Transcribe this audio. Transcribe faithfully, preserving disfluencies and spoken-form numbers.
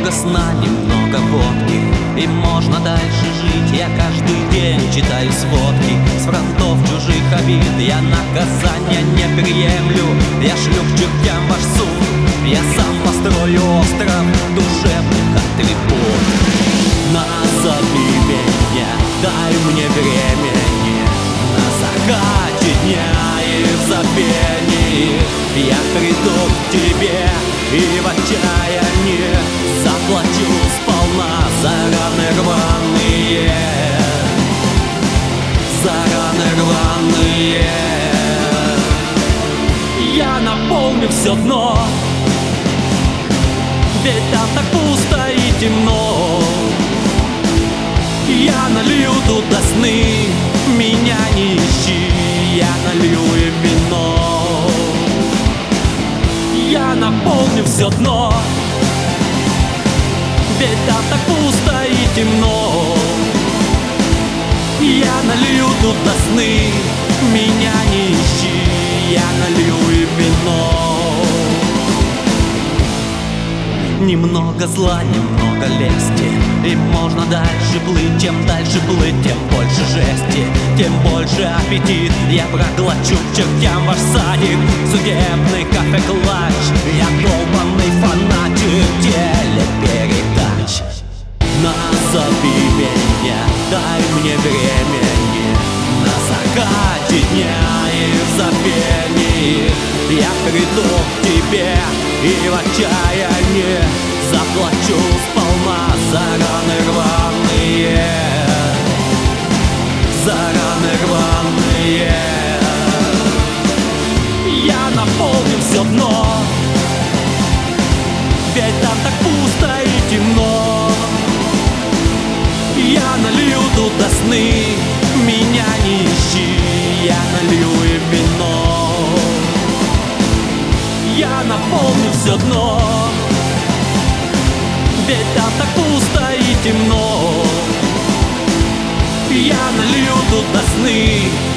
Немного сна, немного водки, и можно дальше жить. Я каждый день читаю сводки с фронтов чужих обид. Я наказания не приемлю, я шлю к чертям ваш суд. Я сам построю остров душевных атрибут. Назови меня, дай мне времени, на закате дня и в забвении я приду к тебе и в отчаянии заплачу сполна за раны рваные, за раны рваные. Я наполню все дно, ведь там так пусто и темно. Я налью туда сны, меня не ищи, я налью и вино. Я наполню все дно, ведь там так пусто и темно. Я налью туда сны, меня не ищи, я налью и вино. Немного зла, немного лести, и можно дальше плыть. Чем дальше плыть, тем больше жести, тем больше аппетит. Я проглочу к чертям ваш садик, судебный кафе-клатч. Я долбанный фанатик телепередач. Назови меня, дай мне времени, на закате дня и в забвении я приду к тебе и в отчаянии заплачу сполна за раны рваные, за раны рваные. Я наполню все дно, ведь там так пусто и темно. Я налью туда сны, меня не ищи, я налью и вино. Я наполню все дно, ведь там так пусто и темно. Я налью туда сны,